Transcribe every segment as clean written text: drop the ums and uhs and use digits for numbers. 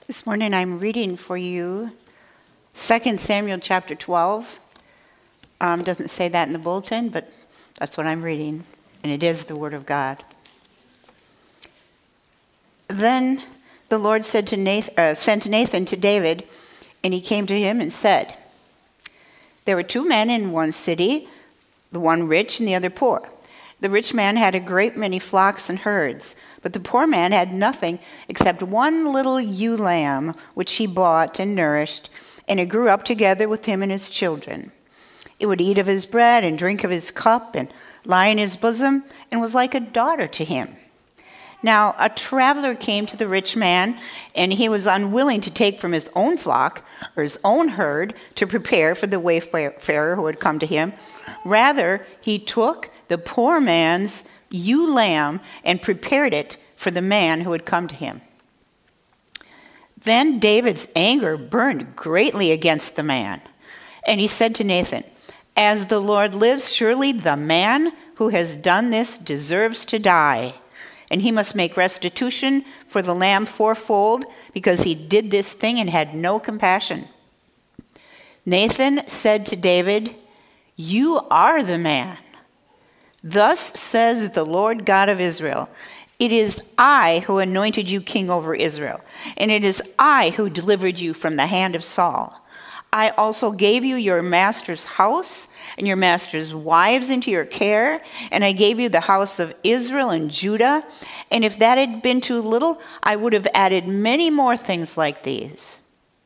This morning I'm reading for you 2 Samuel chapter 12. Doesn't say that in the bulletin, but that's what I'm reading, and it is the Word of God. Then the Lord sent Nathan to David, and he came to him and said, "There were two men in one city, the one rich and the other poor. The rich man had a great many flocks and herds, but the poor man had nothing except one little ewe lamb, which he bought and nourished, and it grew up together with him and his children. It would eat of his bread and drink of his cup and lie in his bosom, and was like a daughter to him. Now a traveler came to the rich man, and he was unwilling to take from his own flock or his own herd to prepare for the wayfarer who had come to him. Rather, he took the poor man's ewe lamb and prepared it for the man who had come to him. Then David's anger burned greatly against the man, and he said to Nathan, 'As the Lord lives, surely the man who has done this deserves to die, and he must make restitution for the lamb fourfold, because he did this thing and had no compassion.' Nathan said to David, 'You are the man. Thus says the Lord God of Israel, it is I who anointed you king over Israel, and it is I who delivered you from the hand of Saul. I also gave you your master's house and your master's wives into your care, and I gave you the house of Israel and Judah. And if that had been too little, I would have added many more things like these.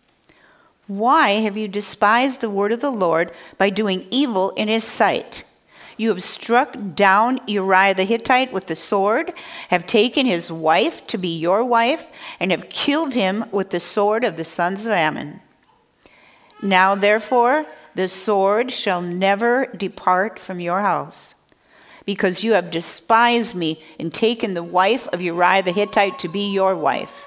Why have you despised the word of the Lord by doing evil in his sight? You have struck down Uriah the Hittite with the sword, have taken his wife to be your wife, and have killed him with the sword of the sons of Ammon. Now, therefore, the sword shall never depart from your house, because you have despised me and taken the wife of Uriah the Hittite to be your wife.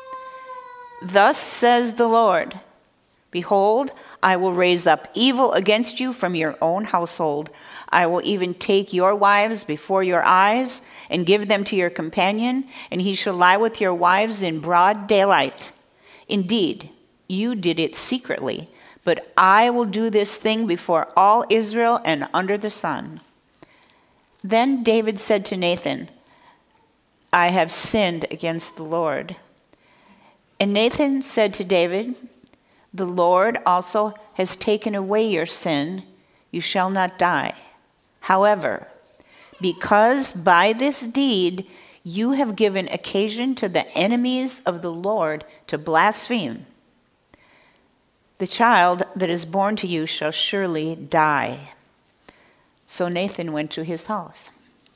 Thus says the Lord, behold, I will raise up evil against you from your own household. I will even take your wives before your eyes and give them to your companion, and he shall lie with your wives in broad daylight. Indeed, you did it secretly, but I will do this thing before all Israel and under the sun.' Then David said to Nathan, 'I have sinned against the Lord.' And Nathan said to David, 'The Lord also has taken away your sin. You shall not die. However, because by this deed you have given occasion to the enemies of the Lord to blaspheme, the child that is born to you shall surely die.' So Nathan went to his house.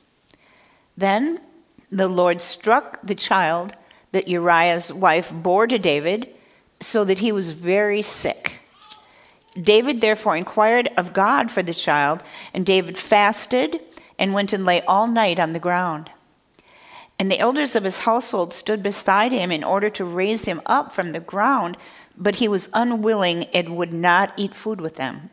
Then the Lord struck the child that Uriah's wife bore to David, so that he was very sick. David therefore inquired of God for the child, and David fasted and went and lay all night on the ground. And the elders of his household stood beside him in order to raise him up from the ground, but he was unwilling and would not eat food with them.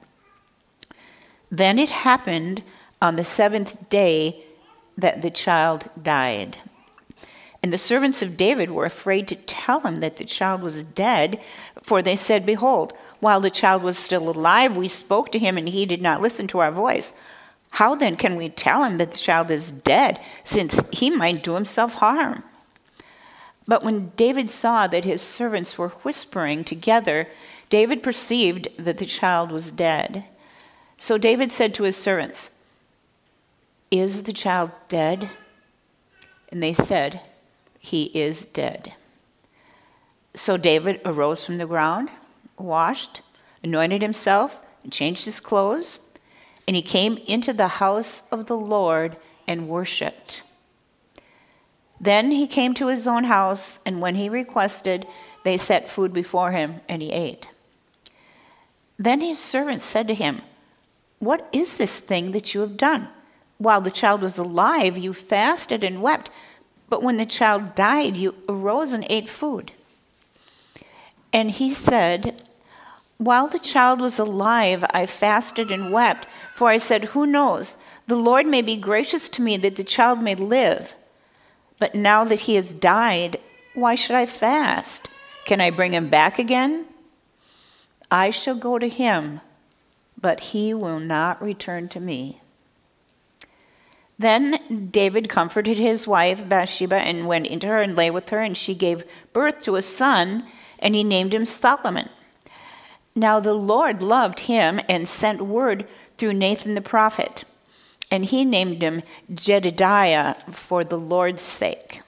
Then it happened on the 7th day that the child died. And the servants of David were afraid to tell him that the child was dead, for they said, 'Behold, while the child was still alive, we spoke to him, and he did not listen to our voice. How then can we tell him that the child is dead, since he might do himself harm?' But when David saw that his servants were whispering together, David perceived that the child was dead. So David said to his servants, 'Is the child dead?' And they said, 'He is dead.' So David arose from the ground, washed, anointed himself, and changed his clothes, and he came into the house of the Lord and worshipped. Then he came to his own house, and when he requested, they set food before him, and he ate. Then his servants said to him, 'What is this thing that you have done? While the child was alive, you fasted and wept, but when the child died, you arose and ate food.' And he said, 'While the child was alive, I fasted and wept, for I said, who knows, the Lord may be gracious to me that the child may live. But now that he has died, why should I fast? Can I bring him back again? I shall go to him, but he will not return to me." Then David comforted his wife Bathsheba and went into her and lay with her, and she gave birth to a son, and he named him Solomon. Now the Lord loved him and sent word through Nathan the prophet, and he named him Jedidiah for the Lord's sake.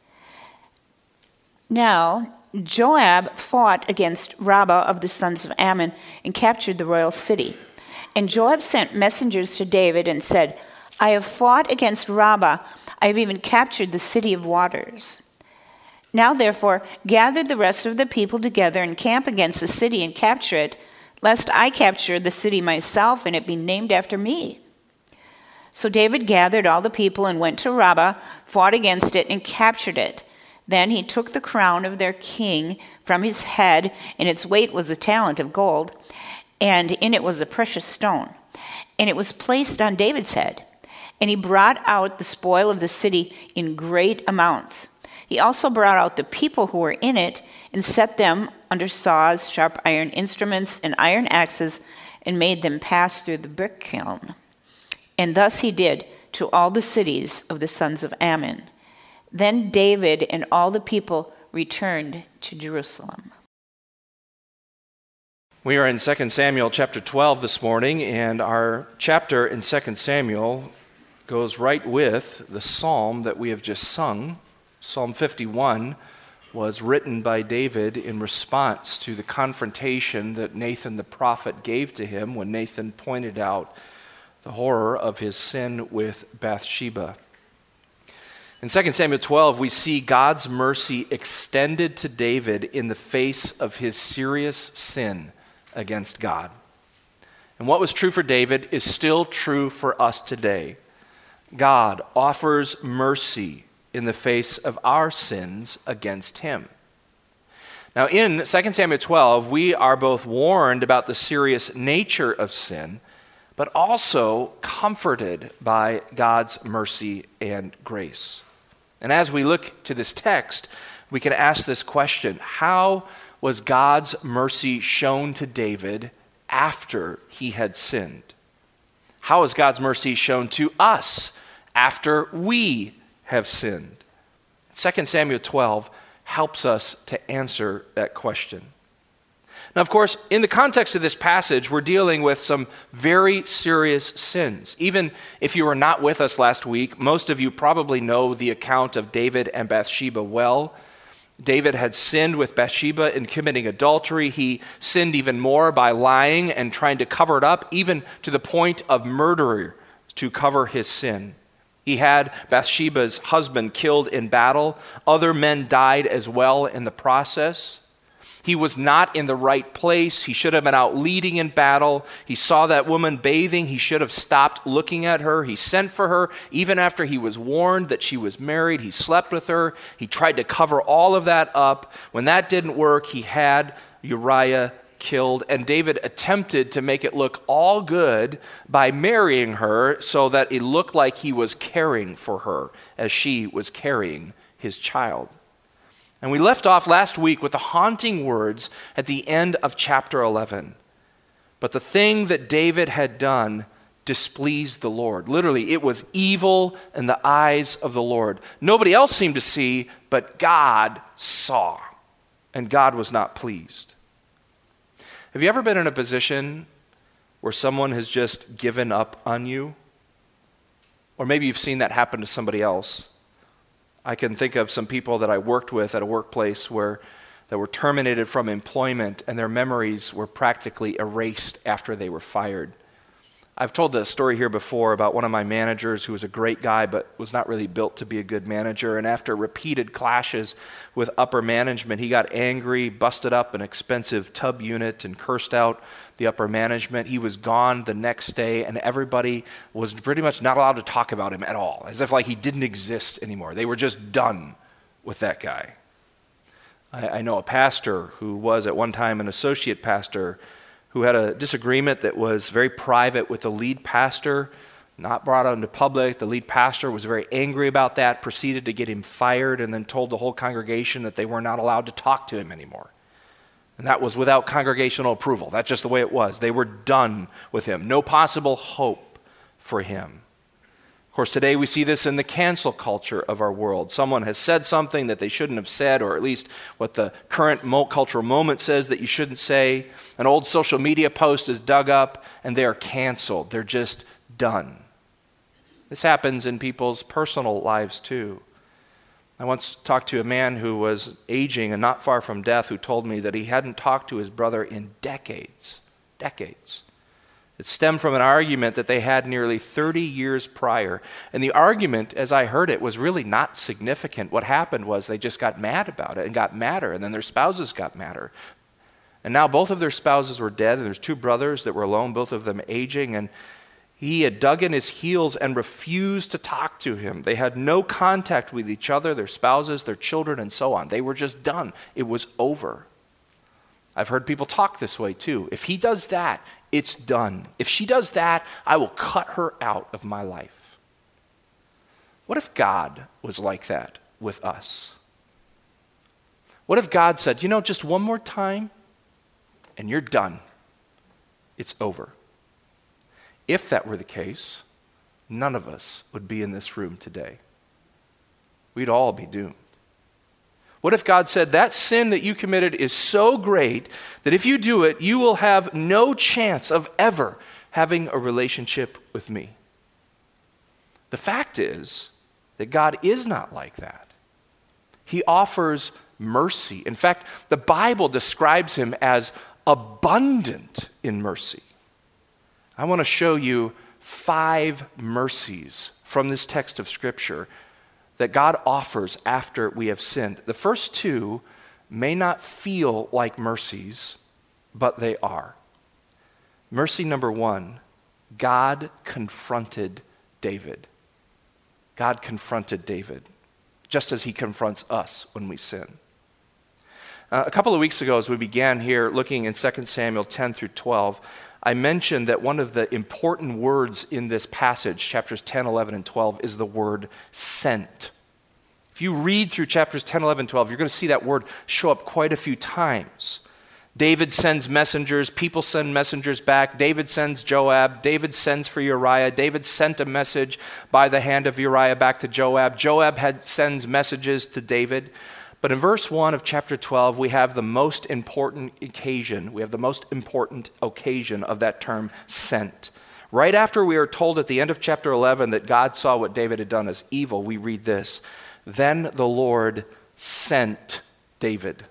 Now Joab fought against Rabbah of the sons of Ammon and captured the royal city. And Joab sent messengers to David and said, "I have fought against Rabbah. I have even captured the city of waters. Now therefore, gather the rest of the people together and camp against the city and capture it, lest I capture the city myself and it be named after me." So David gathered all the people and went to Rabbah, fought against it, and captured it. Then he took the crown of their king from his head, and its weight was a talent of gold, and in it was a precious stone. And it was placed on David's head. And he brought out the spoil of the city in great amounts. He also brought out the people who were in it and set them under saws, sharp iron instruments, and iron axes, and made them pass through the brick kiln. And thus he did to all the cities of the sons of Ammon. Then David and all the people returned to Jerusalem. We are in 2 Samuel chapter 12 this morning, and our chapter in 2 Samuel goes right with the psalm that we have just sung. Psalm 51 was written by David in response to the confrontation that Nathan the prophet gave to him when Nathan pointed out the horror of his sin with Bathsheba. In 2 Samuel 12, we see God's mercy extended to David in the face of his serious sin against God. And what was true for David is still true for us today. God offers mercy in the face of our sins against him. Now in 2 Samuel 12, we are both warned about the serious nature of sin, but also comforted by God's mercy and grace. And as we look to this text, we can ask this question: how was God's mercy shown to David after he had sinned? How is God's mercy shown to us after we have sinned? 2 Samuel 12 helps us to answer that question. Now, of course, in the context of this passage, we're dealing with some very serious sins. Even if you were not with us last week, most of you probably know the account of David and Bathsheba well. David had sinned with Bathsheba in committing adultery. He sinned even more by lying and trying to cover it up, even to the point of murder to cover his sin. He had Bathsheba's husband killed in battle. Other men died as well in the process. He was not in the right place. He should have been out leading in battle. He saw that woman bathing. He should have stopped looking at her. He sent for her even after he was warned that she was married. He slept with her. He tried to cover all of that up. When that didn't work, he had Uriah killed, and David attempted to make it look all good by marrying her so that it looked like he was caring for her as she was carrying his child. And we left off last week with the haunting words at the end of chapter 11. But the thing that David had done displeased the Lord. Literally, it was evil in the eyes of the Lord. Nobody else seemed to see, but God saw, and God was not pleased. Have you ever been in a position where someone has just given up on you? Or maybe you've seen that happen to somebody else. I can think of some people that I worked with at a workplace that were terminated from employment, and their memories were practically erased after they were fired. I've told the story here before about one of my managers who was a great guy but was not really built to be a good manager, and after repeated clashes with upper management, he got angry, busted up an expensive tub unit, and cursed out the upper management. He was gone the next day, and everybody was pretty much not allowed to talk about him at all, as if like he didn't exist anymore. They were just done with that guy. I know a pastor who was at one time an associate pastor who had a disagreement that was very private with the lead pastor, not brought out into public. The lead pastor was very angry about that, proceeded to get him fired, and then told the whole congregation that they were not allowed to talk to him anymore. And that was without congregational approval. That's just the way it was. They were done with him. No possible hope for him. Of course, today we see this in the cancel culture of our world. Someone has said something that they shouldn't have said, or at least what the current cultural moment says that you shouldn't say. An old social media post is dug up, and they are canceled. They're just done. This happens in people's personal lives too. I once talked to a man who was aging and not far from death who told me that he hadn't talked to his brother in decades. It stemmed from an argument that they had nearly 30 years prior. And the argument, as I heard it, was really not significant. What happened was they just got mad about it and got madder, and then their spouses got madder. And now both of their spouses were dead, and there's two brothers that were alone, both of them aging, and he had dug in his heels and refused to talk to him. They had no contact with each other, their spouses, their children, and so on. They were just done. It was over. I've heard people talk this way too. If he does that, it's done. If she does that, I will cut her out of my life. What if God was like that with us? What if God said, just one more time, and you're done. It's over. If that were the case, none of us would be in this room today. We'd all be doomed. What if God said, that sin that you committed is so great that if you do it, you will have no chance of ever having a relationship with me? The fact is that God is not like that. He offers mercy. In fact, the Bible describes him as abundant in mercy. I want to show you 5 mercies from this text of Scripture that God offers after we have sinned. The first 2 may not feel like mercies, but they are. Mercy number 1, God confronted David. God confronted David, just as he confronts us when we sin. A couple of weeks ago, as we began here looking in 2 Samuel 10 through 12, I mentioned that one of the important words in this passage, chapters 10, 11, and 12, is the word sent. If you read through chapters 10, 11, 12, you're going to see that word show up quite a few times. David sends messengers, people send messengers back, David sends Joab, David sends for Uriah, David sent a message by the hand of Uriah back to Joab, Joab sends messages to David. But in verse 1 of chapter 12, we have the most important occasion. We have the most important occasion of that term, sent. Right after we are told at the end of chapter 11 that God saw what David had done as evil, we read this, then the Lord sent David.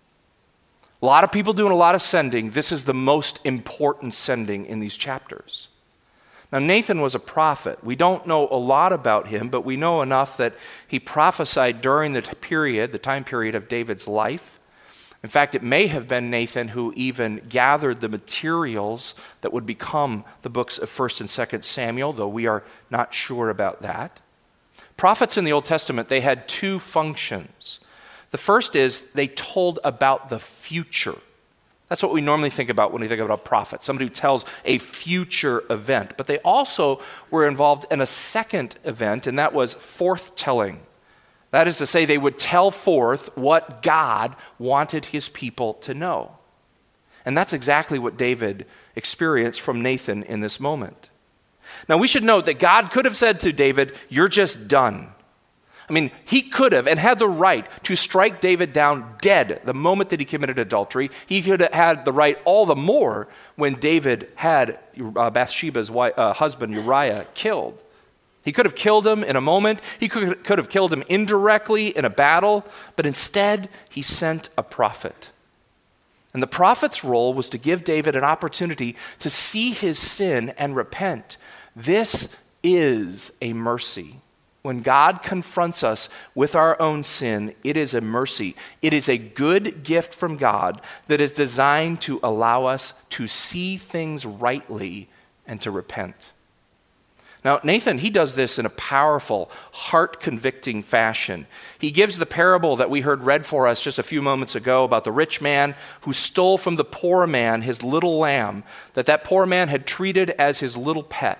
A lot of people doing a lot of sending. This is the most important sending in these chapters. Now, Nathan was a prophet. We don't know a lot about him, but we know enough that he prophesied during the time period of David's life. In fact, it may have been Nathan who even gathered the materials that would become the books of 1 and 2 Samuel, though we are not sure about that. Prophets in the Old Testament, they had 2 functions. The first is they told about the future. That's what we normally think about when we think about a prophet, somebody who tells a future event. But they also were involved in a second event, and that was forthtelling. That is to say, they would tell forth what God wanted his people to know. And that's exactly what David experienced from Nathan in this moment. Now, we should note that God could have said to David, you're just done. I mean, he could have and had the right to strike David down dead the moment that he committed adultery. He could have had the right all the more when David had Bathsheba's husband Uriah killed. He could have killed him in a moment. He could have killed him indirectly in a battle, but instead he sent a prophet. And the prophet's role was to give David an opportunity to see his sin and repent. This is a mercy. When God confronts us with our own sin, it is a mercy. It is a good gift from God that is designed to allow us to see things rightly and to repent. Now, Nathan, he does this in a powerful, heart-convicting fashion. He gives the parable that we heard read for us just a few moments ago about the rich man who stole from the poor man his little lamb, that poor man had treated as his little pet.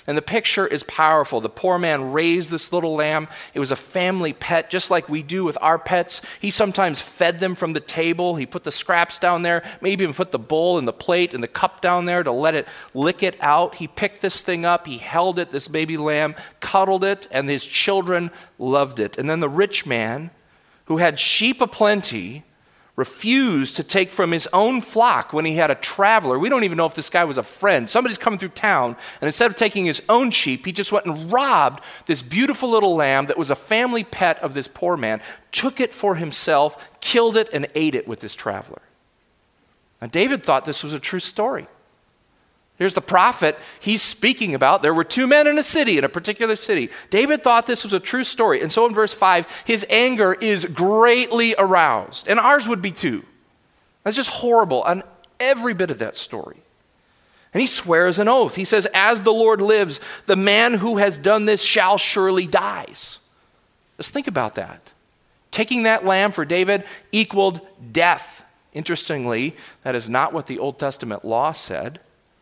And the picture is powerful. The poor man raised this little lamb. It was a family pet, just like we do with our pets. He sometimes fed them from the table. He put the scraps down there, maybe even put the bowl and the plate and the cup down there to let it lick it out. He picked this thing up. He held it, this baby lamb, cuddled it, and his children loved it. And then the rich man, who had sheep aplenty, refused to take from his own flock when he had a traveler. We don't even know if this guy was a friend. Somebody's coming through town, and instead of taking his own sheep, he just went and robbed this beautiful little lamb that was a family pet of this poor man, took it for himself, killed it, and ate it with this traveler. Now, David thought this was a true story. Here's the prophet he's speaking about. There were two men in a particular city. David thought this was a true story. And so in verse 5, his anger is greatly aroused. And ours would be too. That's just horrible on every bit of that story. And he swears an oath. He says, as the Lord lives, the man who has done this shall surely die. Let's think about that. Taking that lamb for David equaled death. Interestingly, that is not what the Old Testament law said.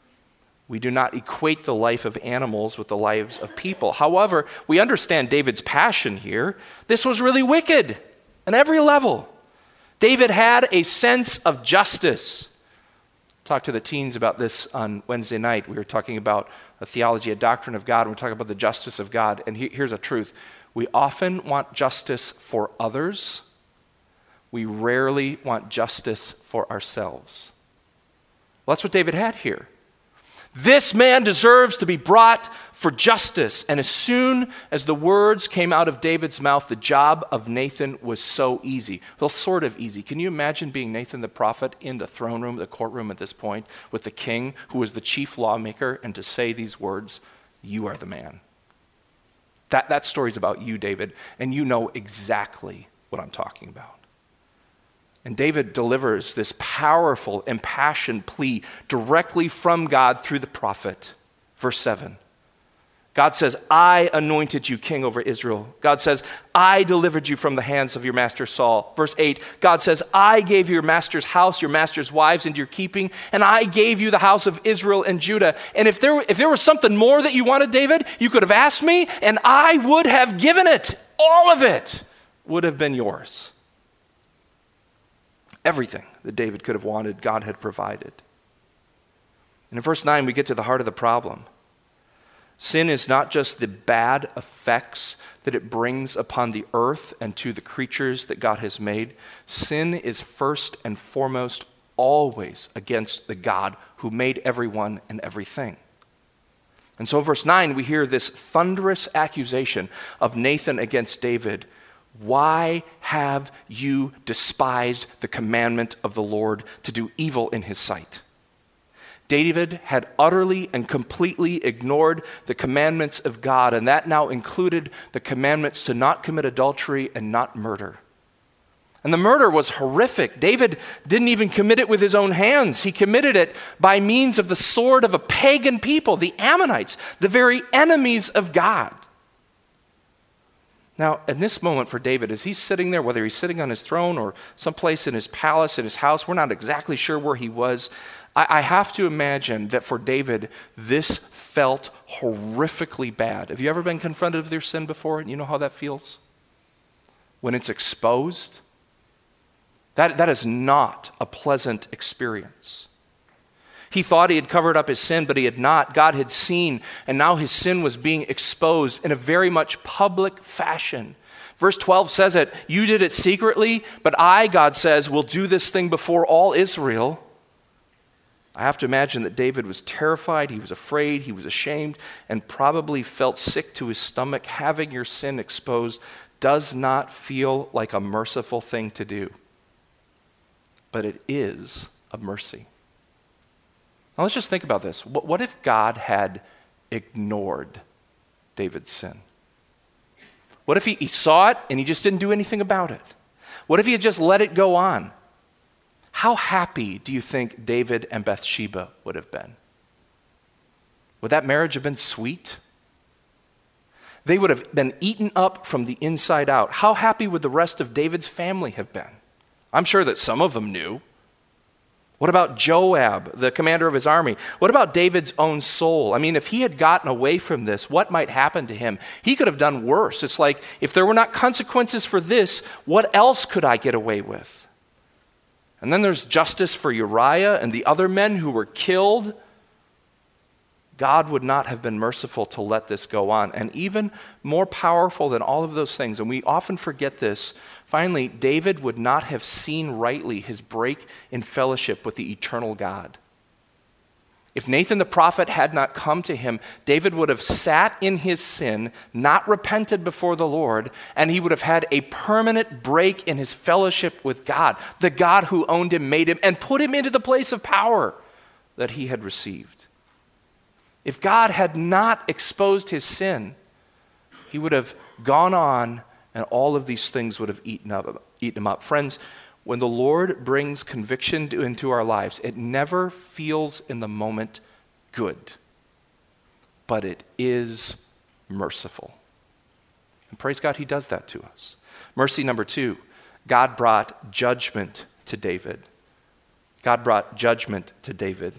We do not equate the life of animals with the lives of people. However, we understand David's passion here. This was really wicked on every level. David had a sense of justice. Talked to the teens about this on Wednesday night. We were talking about a theology, a doctrine of God, and we're talking about the justice of God. And here's a truth. We often want justice for others. We rarely want justice for ourselves. Well, that's what David had here. This man deserves to be brought for justice. And as soon as the words came out of David's mouth, the job of Nathan was so easy. Well, sort of easy. Can you imagine being Nathan the prophet in the throne room, the courtroom at this point, with the king, who was the chief lawmaker, and to say these words, you are the man. That story's about you, David, and you know exactly what I'm talking about. And David delivers this powerful, impassioned plea directly from God through the prophet. Verse 7. God says, I anointed you king over Israel. God says, I delivered you from the hands of your master Saul. Verse 8, God says, I gave you your master's house, your master's wives into your keeping, and I gave you the house of Israel and Judah. And if there was something more that you wanted, David, you could have asked me, and I would have given it. All of it would have been yours. Everything that David could have wanted, God had provided. And in verse 9, we get to the heart of the problem. Sin is not just the bad effects that it brings upon the earth and to the creatures that God has made. Sin is first and foremost always against the God who made everyone and everything. And so in verse 9, we hear this thunderous accusation of Nathan against David. Why have you despised the commandment of the Lord to do evil in his sight? David had utterly and completely ignored the commandments of God, and that now included the commandments to not commit adultery and not murder. And the murder was horrific. David didn't even commit it with his own hands. He committed it by means of the sword of a pagan people, the Ammonites, the very enemies of God. Now, in this moment for David, as he's sitting there, whether he's sitting on his throne or someplace in his palace, in his house, we're not exactly sure where he was. I have to imagine that for David, this felt horrifically bad. Have you ever been confronted with your sin before? And you know how that feels? When it's exposed? That is not a pleasant experience. He thought he had covered up his sin, but he had not. God had seen, and now his sin was being exposed in a very much public fashion. Verse 12 says it, you did it secretly, but I, God says, will do this thing before all Israel. I have to imagine that David was terrified, he was afraid, he was ashamed, and probably felt sick to his stomach. Having your sin exposed does not feel like a merciful thing to do, but it is a mercy. Now let's just think about this. What if God had ignored David's sin? What if he saw it and he just didn't do anything about it? What if he had just let it go on? How happy do you think David and Bathsheba would have been? Would that marriage have been sweet? They would have been eaten up from the inside out. How happy would the rest of David's family have been? I'm sure that some of them knew. What about Joab, the commander of his army? What about David's own soul? I mean, if he had gotten away from this, what might happen to him? He could have done worse. It's like, if there were not consequences for this, what else could I get away with? And then there's justice for Uriah and the other men who were killed. God would not have been merciful to let this go on. And even more powerful than all of those things, and we often forget this, finally, David would not have seen rightly his break in fellowship with the eternal God. If Nathan the prophet had not come to him, David would have sat in his sin, not repented before the Lord, and he would have had a permanent break in his fellowship with God, the God who owned him, made him, and put him into the place of power that he had received. If God had not exposed his sin, he would have gone on and all of these things would have eaten him up. Friends, when the Lord brings conviction into our lives, it never feels in the moment good, but it is merciful. And praise God, he does that to us. Mercy number 2, God brought judgment to David. God brought judgment to David.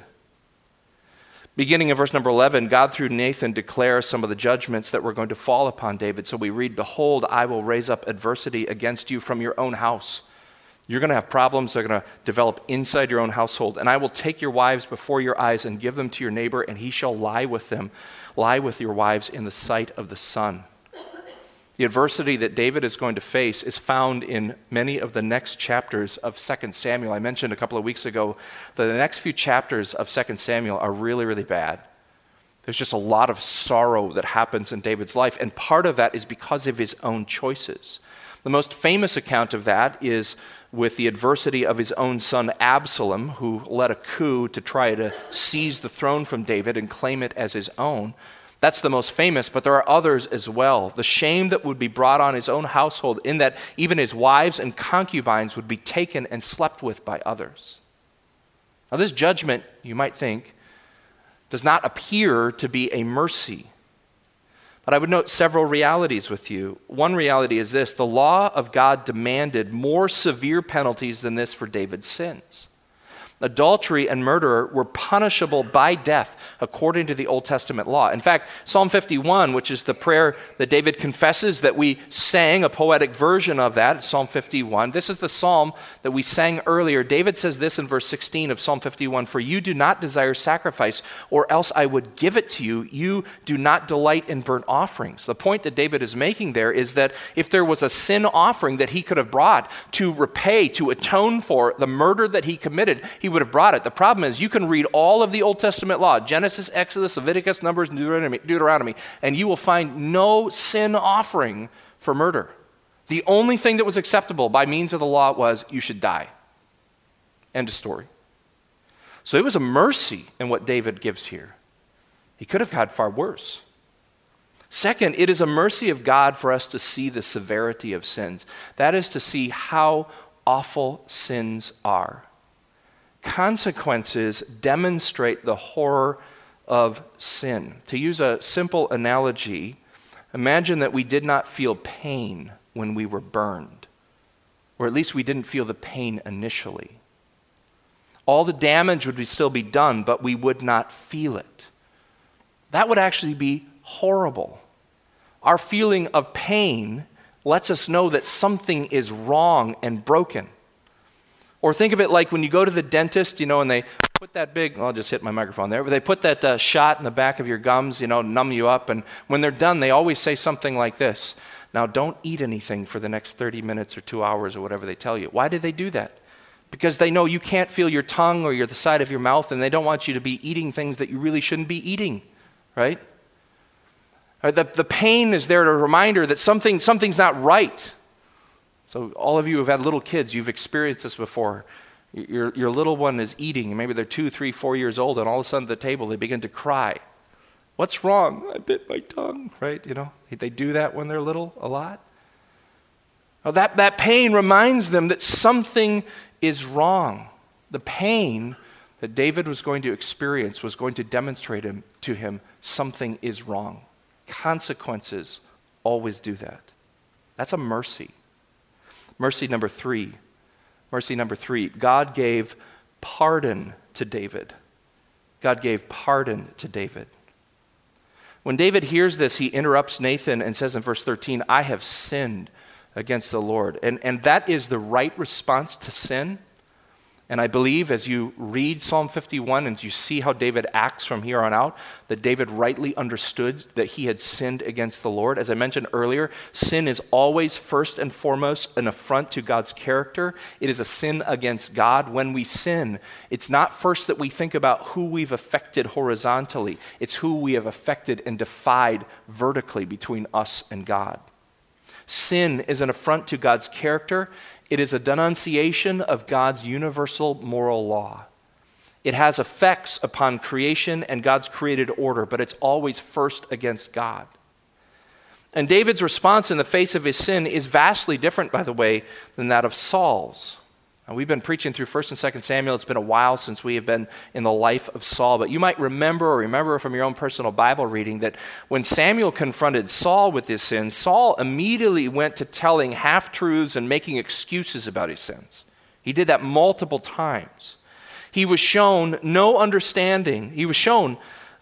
Beginning in verse number 11, God through Nathan declares some of the judgments that were going to fall upon David. So we read, "Behold, I will raise up adversity against you from your own house." You're going to have problems that are going to develop inside your own household. "And I will take your wives before your eyes and give them to your neighbor, and he shall lie with your wives in the sight of the sun." The adversity that David is going to face is found in many of the next chapters of 2 Samuel. I mentioned a couple of weeks ago that the next few chapters of 2 Samuel are really, really bad. There's just a lot of sorrow that happens in David's life, and part of that is because of his own choices. The most famous account of that is with the adversity of his own son Absalom, who led a coup to try to seize the throne from David and claim it as his own. That's the most famous, but there are others as well. The shame that would be brought on his own household, in that even his wives and concubines would be taken and slept with by others. Now, this judgment, you might think, does not appear to be a mercy. But I would note several realities with you. One reality is this: the law of God demanded more severe penalties than this for David's sins. Adultery and murder were punishable by death according to the Old Testament law. In fact, Psalm 51, which is the prayer that David confesses that we sang, a poetic version of that, Psalm 51. This is the psalm that we sang earlier. David says this in verse 16 of Psalm 51, "For you do not desire sacrifice, or else I would give it to you. You do not delight in burnt offerings." The point that David is making there is that if there was a sin offering that he could have brought to repay, to atone for the murder that he committed, he would have brought it. The problem is, you can read all of the Old Testament law, Genesis, Exodus, Leviticus, Numbers, and Deuteronomy, and you will find no sin offering for murder. The only thing that was acceptable by means of the law was you should die. End of story. So it was a mercy in what David gives here. He could have had far worse. Second, it is a mercy of God for us to see the severity of sins. That is to see how awful sins are. Consequences demonstrate the horror of sin. To use a simple analogy, imagine that we did not feel pain when we were burned, or at least we didn't feel the pain initially. All the damage would still be done, but we would not feel it. That would actually be horrible. Our feeling of pain lets us know that something is wrong and broken. Or think of it like when you go to the dentist, and they put that big, I'll just hit my microphone there, but they put that shot in the back of your gums, numb you up. And when they're done, they always say something like this: "Now don't eat anything for the next 30 minutes or 2 hours," or whatever they tell you. Why do they do that? Because they know you can't feel your tongue or the side of your mouth, and they don't want you to be eating things that you really shouldn't be eating, right? The pain is there, a reminder that something's not right. So all of you who have had little kids, you've experienced this before. Your little one is eating, and maybe they're 2, 3, 4 years old, and all of a sudden at the table they begin to cry. What's wrong? I bit my tongue, right? They do that when they're little a lot. Well, that pain reminds them that something is wrong. The pain that David was going to experience was going to demonstrate to him something is wrong. Consequences always do that. That's a mercy. Mercy number three. God gave pardon to David. God gave pardon to David. When David hears this, he interrupts Nathan and says in verse 13, I have sinned against the Lord. And that is the right response to sin. And I believe as you read Psalm 51 and you see how David acts from here on out, that David rightly understood that he had sinned against the Lord. As I mentioned earlier, sin is always first and foremost an affront to God's character. It is a sin against God. When we sin, it's not first that we think about who we've affected horizontally. It's who we have affected and defied vertically between us and God. Sin is an affront to God's character. It is a denunciation of God's universal moral law. It has effects upon creation and God's created order, but it's always first against God. And David's response in the face of his sin is vastly different, by the way, than that of Saul's. Now, we've been preaching through 1 and 2 Samuel. It's been a while since we have been in the life of Saul, but you might remember from your own personal Bible reading that when Samuel confronted Saul with his sins, Saul immediately went to telling half-truths and making excuses about his sins. He did that multiple times. He was shown no understanding. He showed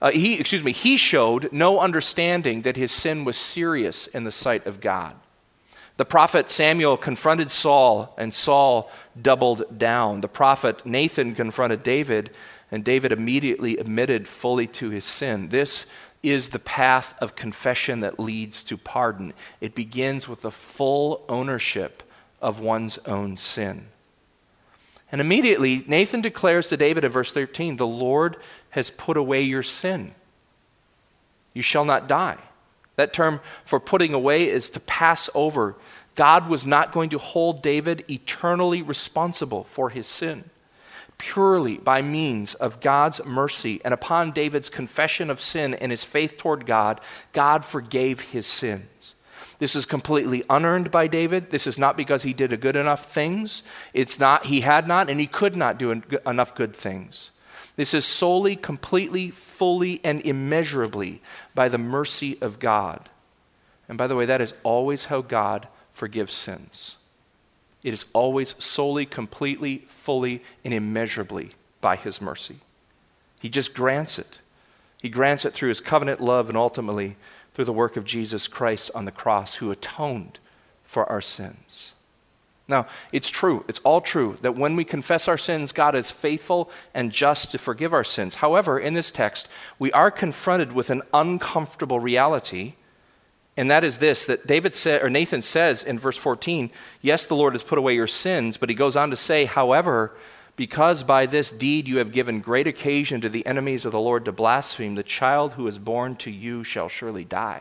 no understanding that his sin was serious in the sight of God. The prophet Samuel confronted Saul, and Saul doubled down. The prophet Nathan confronted David, and David immediately admitted fully to his sin. This is the path of confession that leads to pardon. It begins with the full ownership of one's own sin. And immediately, Nathan declares to David in verse 13, the Lord has put away your sin. You shall not die. That term for putting away is to pass over. God was not going to hold David eternally responsible for his sin. Purely by means of God's mercy and upon David's confession of sin and his faith toward God, God forgave his sins. This is completely unearned by David. This is not because he did good enough things. He had not and he could not do enough good things. This is solely, completely, fully, and immeasurably by the mercy of God. And by the way, that is always how God forgives sins. It is always solely, completely, fully, and immeasurably by his mercy. He just grants it. He grants it through his covenant love and ultimately through the work of Jesus Christ on the cross, who atoned for our sins. Now, it's true, it's all true, that when we confess our sins, God is faithful and just to forgive our sins. However, in this text, we are confronted with an uncomfortable reality, and that is this, that Nathan says in verse 14, yes, the Lord has put away your sins, but he goes on to say, however, because by this deed you have given great occasion to the enemies of the Lord to blaspheme, the child who is born to you shall surely die.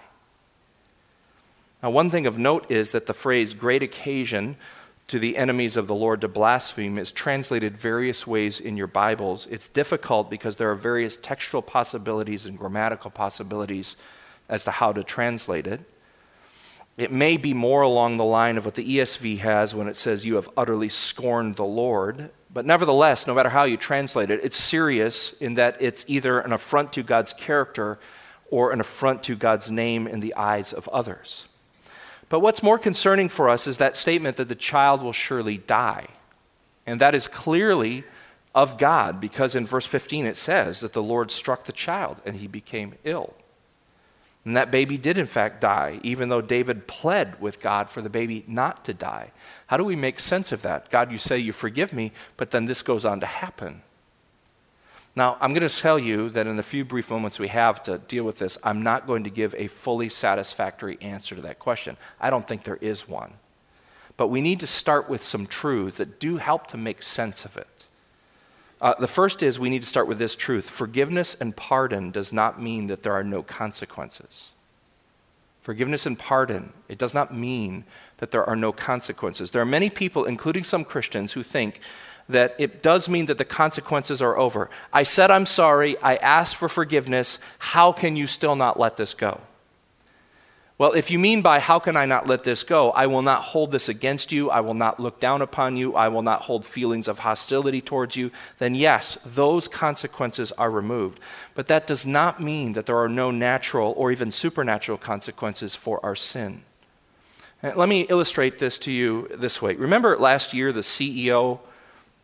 Now, one thing of note is that the phrase great occasion to the enemies of the Lord to blaspheme is translated various ways in your Bibles. It's difficult because there are various textual possibilities and grammatical possibilities as to how to translate it. It may be more along the line of what the ESV has when it says you have utterly scorned the Lord. But nevertheless, no matter how you translate it, it's serious in that it's either an affront to God's character or an affront to God's name in the eyes of others. But what's more concerning for us is that statement that the child will surely die. And that is clearly of God, because in verse 15 it says that the Lord struck the child and he became ill. And that baby did in fact die, even though David pled with God for the baby not to die. How do we make sense of that? God, you say you forgive me, but then this goes on to happen. Now, I'm going to tell you that in the few brief moments we have to deal with this, I'm not going to give a fully satisfactory answer to that question. I don't think there is one. But we need to start with some truths that do help to make sense of it. The first is we need to start with this truth. Forgiveness and pardon does not mean that there are no consequences. Forgiveness and pardon, it does not mean that there are no consequences. There are many people, including some Christians, who think that it does mean that the consequences are over. I said I'm sorry, I asked for forgiveness, how can you still not let this go? Well, if you mean by how can I not let this go, I will not hold this against you, I will not look down upon you, I will not hold feelings of hostility towards you, then yes, those consequences are removed. But that does not mean that there are no natural or even supernatural consequences for our sin. And let me illustrate this to you this way. Remember last year the CEO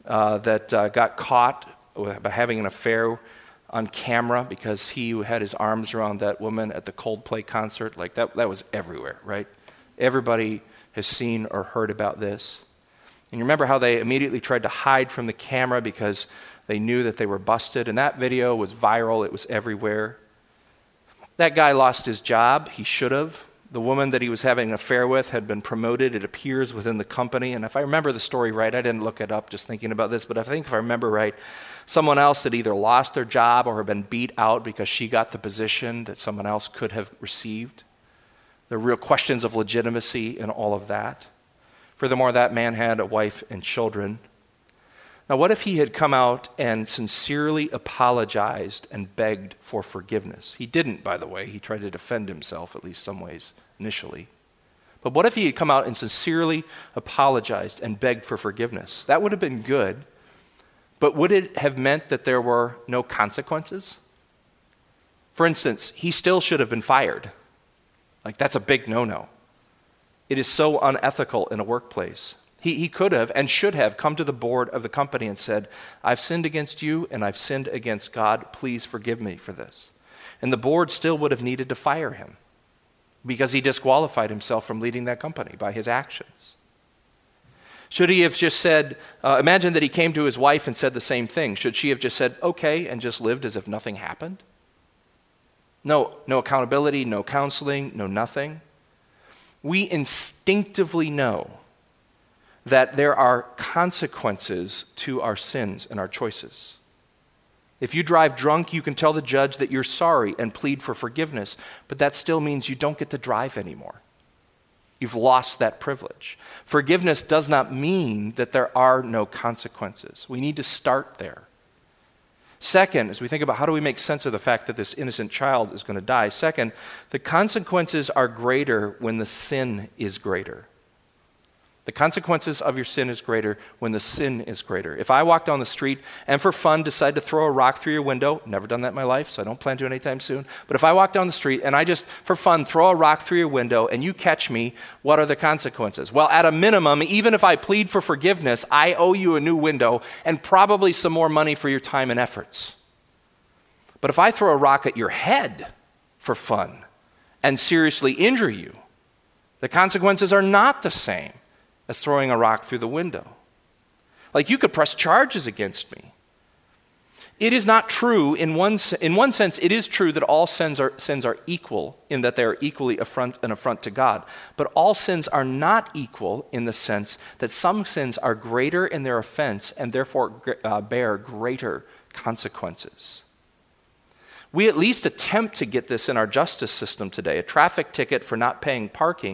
that got caught by having an affair on camera because he had his arms around that woman at the Coldplay concert. Like that was everywhere, right? Everybody has seen or heard about this. And you remember how they immediately tried to hide from the camera because they knew that they were busted. And that video was viral. It was everywhere. That guy lost his job. He should have. The woman that he was having an affair with had been promoted, it appears, within the company. And if I remember the story right, I didn't look it up just thinking about this, but I think if I remember right, someone else had either lost their job or had been beat out because she got the position that someone else could have received. There are real questions of legitimacy in all of that. Furthermore, that man had a wife and children. Now, what if he had come out and sincerely apologized and begged for forgiveness? He didn't, by the way. He tried to defend himself, at least some ways, initially. But what if he had come out and sincerely apologized and begged for forgiveness? That would have been good, but would it have meant that there were no consequences? For instance, he still should have been fired. Like, that's a big no-no. It is so unethical in a workplace. He could have and should have come to the board of the company and said, I've sinned against you and I've sinned against God. Please forgive me for this. And the board still would have needed to fire him because he disqualified himself from leading that company by his actions. Should he have just said, imagine that he came to his wife and said the same thing. Should she have just said, okay, and just lived as if nothing happened? No accountability, no counseling, no nothing. We instinctively know that there are consequences to our sins and our choices. If you drive drunk, you can tell the judge that you're sorry and plead for forgiveness, but that still means you don't get to drive anymore. You've lost that privilege. Forgiveness does not mean that there are no consequences. We need to start there. Second, as we think about how do we make sense of the fact that this innocent child is going to die, second, the consequences are greater when the sin is greater. The consequences of your sin is greater when the sin is greater. If I walk down the street and for fun decide to throw a rock through your window, never done that in my life, so I don't plan to anytime soon, but if I walk down the street and I just, for fun, throw a rock through your window and you catch me, what are the consequences? Well, at a minimum, even if I plead for forgiveness, I owe you a new window and probably some more money for your time and efforts. But if I throw a rock at your head for fun and seriously injure you, the consequences are not the same as throwing a rock through the window. Like, you could press charges against me. It is not true, in one sense, it is true that all sins are equal in that they are equally an affront to God. But all sins are not equal in the sense that some sins are greater in their offense and therefore bear greater consequences. We at least attempt to get this in our justice system today. A traffic ticket for not paying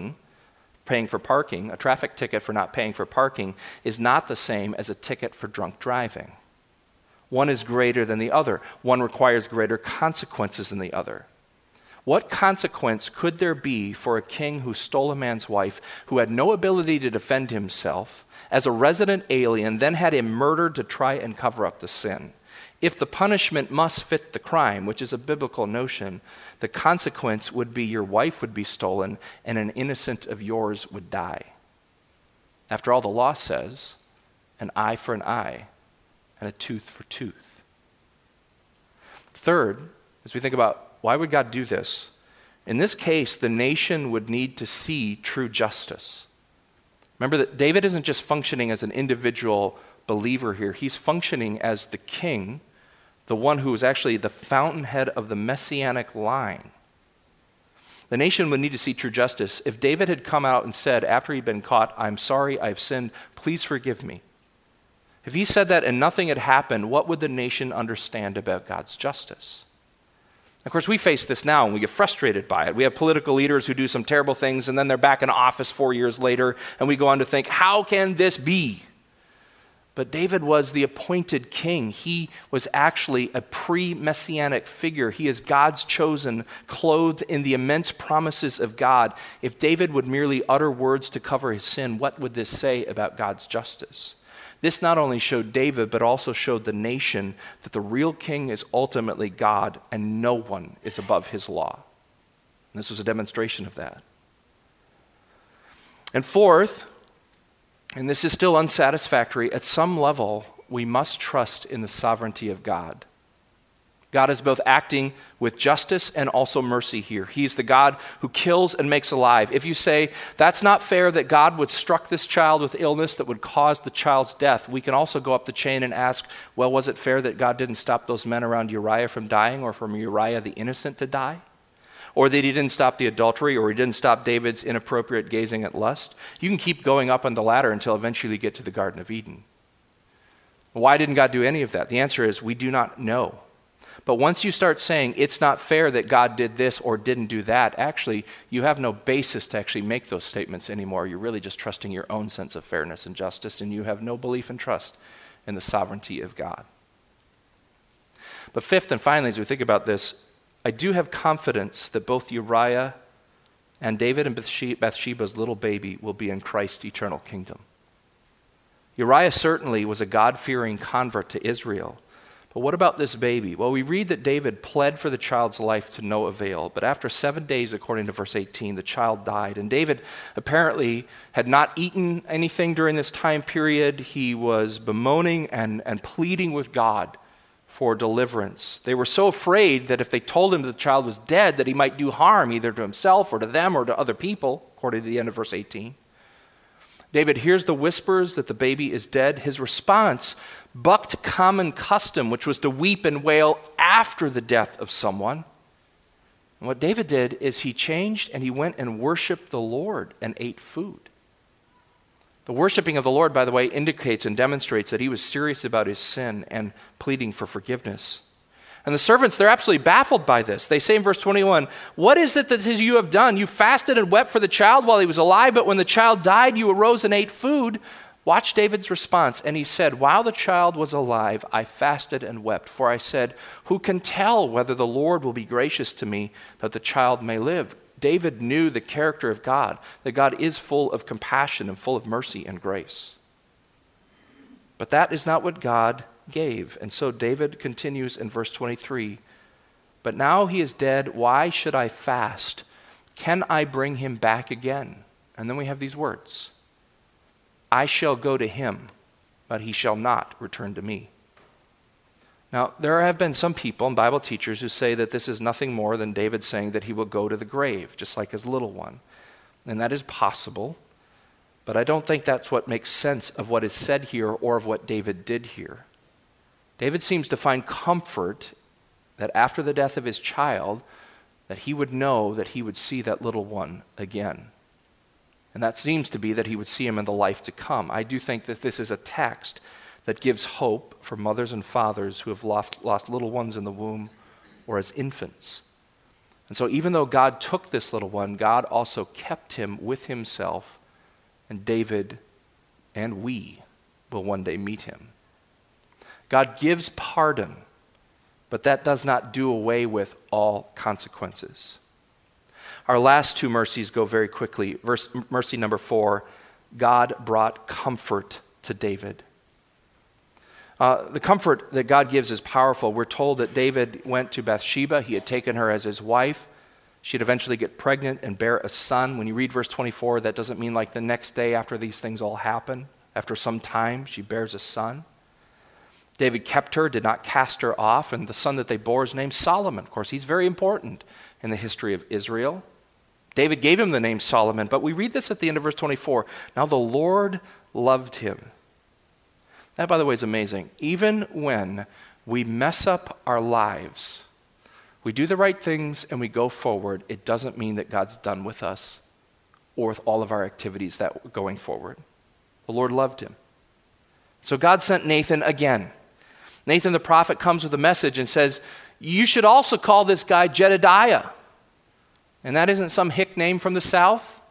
for parking, a traffic ticket for not paying for parking is not the same as a ticket for drunk driving. One is greater than the other. One requires greater consequences than the other. What consequence could there be for a king who stole a man's wife, who had no ability to defend himself, as a resident alien, then had him murdered to try and cover up the sin? If the punishment must fit the crime, which is a biblical notion, the consequence would be your wife would be stolen and an innocent of yours would die. After all, the law says, an eye for an eye and a tooth for tooth. Third, as we think about why would God do this, in this case, the nation would need to see true justice. Remember that David isn't just functioning as an individual believer here. He's functioning as the king, the one who is actually the fountainhead of the messianic line. The nation would need to see true justice. If David had come out and said, after he'd been caught, I'm sorry, I've sinned, please forgive me. If he said that and nothing had happened, what would the nation understand about God's justice? Of course, we face this now and we get frustrated by it. We have political leaders who do some terrible things and then they're back in office 4 years later and we go on to think, how can this be? But David was the appointed king. He was actually a pre-messianic figure. He is God's chosen, clothed in the immense promises of God. If David would merely utter words to cover his sin, what would this say about God's justice? This not only showed David, but also showed the nation that the real king is ultimately God and no one is above his law. And this was a demonstration of that. And fourth, and this is still unsatisfactory, at some level, we must trust in the sovereignty of God. God is both acting with justice and also mercy here. He's the God who kills and makes alive. If you say, that's not fair that God would struck this child with illness that would cause the child's death, we can also go up the chain and ask, well, was it fair that God didn't stop those men around Uriah from dying, or from Uriah the innocent to die? Or that he didn't stop the adultery, or he didn't stop David's inappropriate gazing at lust? You can keep going up on the ladder until eventually you get to the Garden of Eden. Why didn't God do any of that? The answer is we do not know. But once you start saying it's not fair that God did this or didn't do that, actually, you have no basis to actually make those statements anymore. You're really just trusting your own sense of fairness and justice, and you have no belief and trust in the sovereignty of God. But fifth and finally, as we think about this, I do have confidence that both Uriah and David and Bathsheba's little baby will be in Christ's eternal kingdom. Uriah certainly was a God-fearing convert to Israel. But what about this baby? Well, we read that David pled for the child's life to no avail. But after 7 days, according to verse 18, the child died. And David apparently had not eaten anything during this time period. He was bemoaning and pleading with God for deliverance. They were so afraid that if they told him that the child was dead, that he might do harm either to himself or to them or to other people, according to the end of verse 18. David hears the whispers that the baby is dead. His response bucked common custom, which was to weep and wail after the death of someone. And what David did is he changed and he went and worshiped the Lord and ate food. The worshiping of the Lord, by the way, indicates and demonstrates that he was serious about his sin and pleading for forgiveness. And the servants, they're absolutely baffled by this. They say in verse 21, what is it that you have done? You fasted and wept for the child while he was alive, but when the child died, you arose and ate food. Watch David's response. And he said, while the child was alive, I fasted and wept. For I said, who can tell whether the Lord will be gracious to me that the child may live? David knew the character of God, that God is full of compassion and full of mercy and grace. But that is not what God gave. And so David continues in verse 23, but now he is dead, why should I fast? Can I bring him back again? And then we have these words, I shall go to him, but he shall not return to me. Now, there have been some people and Bible teachers who say that this is nothing more than David saying that he will go to the grave, just like his little one. And that is possible, but I don't think that's what makes sense of what is said here or of what David did here. David seems to find comfort that after the death of his child, that he would know that he would see that little one again. And that seems to be that he would see him in the life to come. I do think that this is a text that gives hope for mothers and fathers who have lost little ones in the womb or as infants. And so even though God took this little one, God also kept him with himself, and David and we will one day meet him. God gives pardon, but that does not do away with all consequences. Our last two mercies go very quickly. Mercy number 4, God brought comfort to David. The comfort that God gives is powerful. We're told that David went to Bathsheba. He had taken her as his wife. She'd eventually get pregnant and bear a son. When you read verse 24, that doesn't mean like the next day after these things all happen. After some time, she bears a son. David kept her, did not cast her off, and the son that they bore is named Solomon. Of course, he's very important in the history of Israel. David gave him the name Solomon, but we read this at the end of verse 24. Now the Lord loved him. That, by the way, is amazing. Even when we mess up our lives, we do the right things and we go forward, it doesn't mean that God's done with us or with all of our activities that going forward. The Lord loved him. So God sent Nathan again. Nathan the prophet comes with a message and says, you should also call this guy Jedediah. And that isn't some hick name from the south.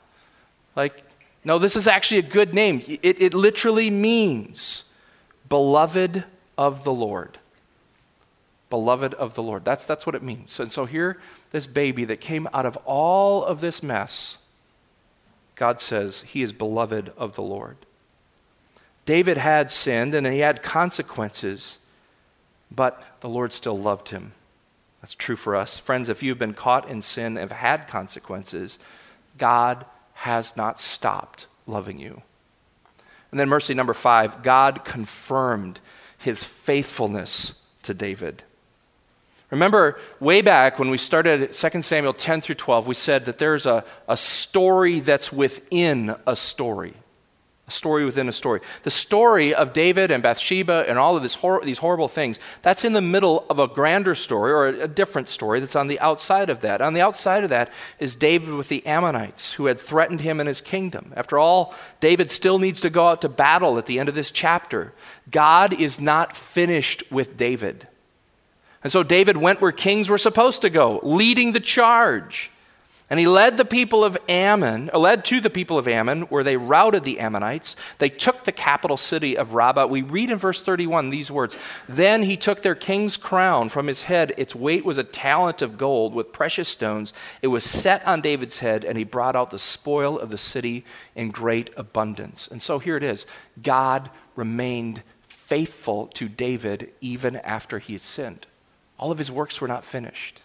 No, this is actually a good name. It literally means beloved of the Lord. Beloved of the Lord. That's what it means. And so here, this baby that came out of all of this mess, God says he is beloved of the Lord. David had sinned and he had consequences, but the Lord still loved him. That's true for us. Friends, if you've been caught in sin and have had consequences, God has not stopped loving you. And then mercy number 5, God confirmed his faithfulness to David. Remember, way back when we started 2 Samuel 10 through 12, we said that there's a story that's within a story. A story within a story. The story of David and Bathsheba and all of these horrible things, that's in the middle of a grander story or a different story that's on the outside of that. On the outside of that is David with the Ammonites who had threatened him and his kingdom. After all, David still needs to go out to battle at the end of this chapter. God is not finished with David. And so David went where kings were supposed to go, leading the charge. And he led to the people of Ammon, where they routed the Ammonites. They took the capital city of Rabbah. We read in verse 31 these words, "Then he took their king's crown from his head. Its weight was a talent of gold with precious stones. It was set on David's head, and he brought out the spoil of the city in great abundance." And so here it is. God remained faithful to David even after he had sinned. All of his works were not finished.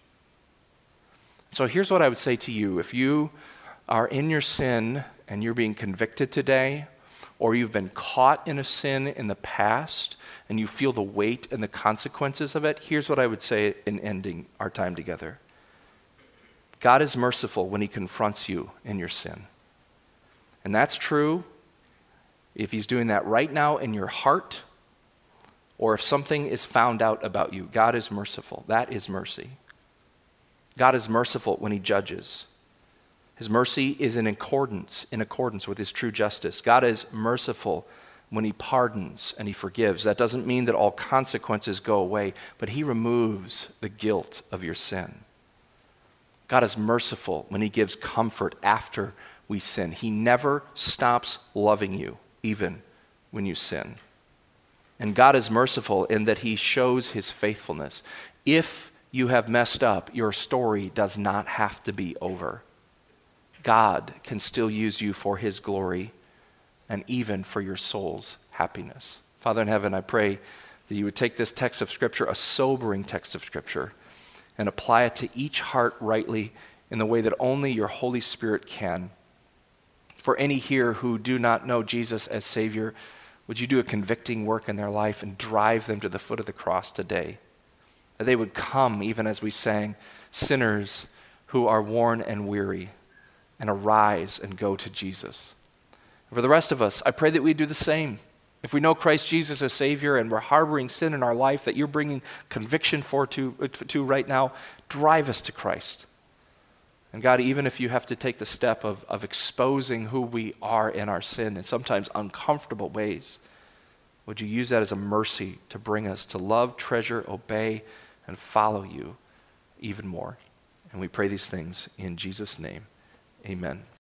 So here's what I would say to you. If you are in your sin and you're being convicted today, or you've been caught in a sin in the past and you feel the weight and the consequences of it, here's what I would say in ending our time together. God is merciful when he confronts you in your sin. And that's true if he's doing that right now in your heart, or if something is found out about you. God is merciful. That is mercy. God is merciful when he judges. His mercy is in accordance with his true justice. God is merciful when he pardons and he forgives. That doesn't mean that all consequences go away, but he removes the guilt of your sin. God is merciful when he gives comfort after we sin. He never stops loving you, even when you sin. And God is merciful in that he shows his faithfulness. If you have messed up, your story does not have to be over. God can still use you for his glory and even for your soul's happiness. Father in heaven, I pray that you would take this text of Scripture, a sobering text of Scripture, and apply it to each heart rightly in the way that only your Holy Spirit can. For any here who do not know Jesus as Savior, would you do a convicting work in their life and drive them to the foot of the cross today? That they would come, even as we sang, sinners who are worn and weary, and arise and go to Jesus. And for the rest of us, I pray that we do the same. If we know Christ Jesus as Savior and we're harboring sin in our life that you're bringing conviction to right now, drive us to Christ. And God, even if you have to take the step of exposing who we are in our sin in sometimes uncomfortable ways, would you use that as a mercy to bring us to love, treasure, obey, and follow you even more? And we pray these things in Jesus' name. Amen.